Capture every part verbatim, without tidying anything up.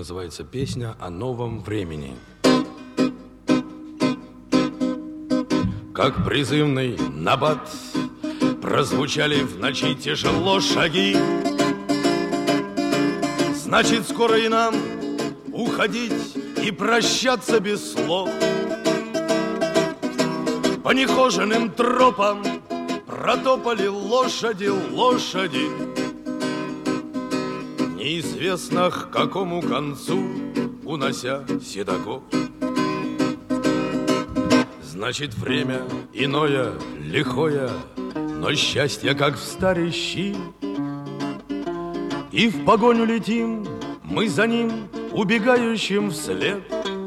называется «Песня о новом времени». Как призывный набат прозвучали в ночи тяжело шаги. Значит, скоро и нам уходить и прощаться без слов. По нехоженным тропам протопали лошади, лошади. Неизвестно к какому концу, унося седаков. Значит, время иное, лихое, но счастье, как в старой щи. И в погоню летим, мы за ним, убегающим вслед.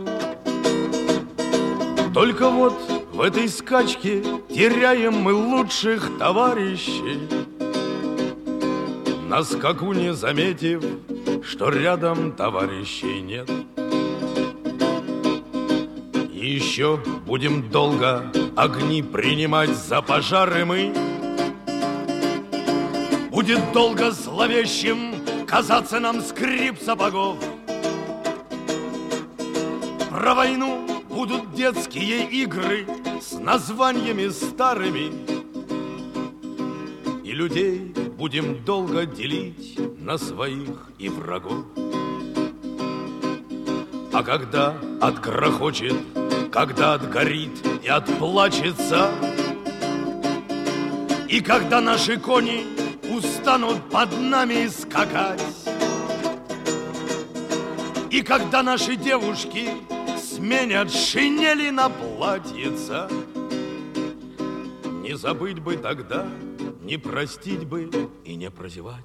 Только вот в этой скачке теряем мы лучших товарищей, на скаку не заметив, что рядом товарищей нет. И еще будем долго огни принимать за пожары мы. Будет долго зловещим казаться нам скрип сапогов. Про войну будут детские игры с названиями старыми. И людей будем долго делить на своих и врагов. А когда отгрохочет, когда отгорит и отплачется, и когда наши кони устанут под нами скакать, и когда наши девушки сменят шинели на платьица, не забыть бы тогда, не простить бы и не прозевать.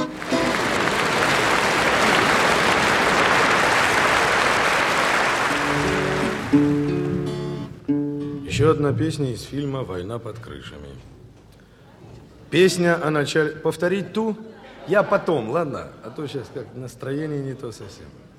Еще одна песня из фильма «Война под крышами». Песня о начале... Повторить ту? Я потом, ладно? А то сейчас как настроение не то совсем.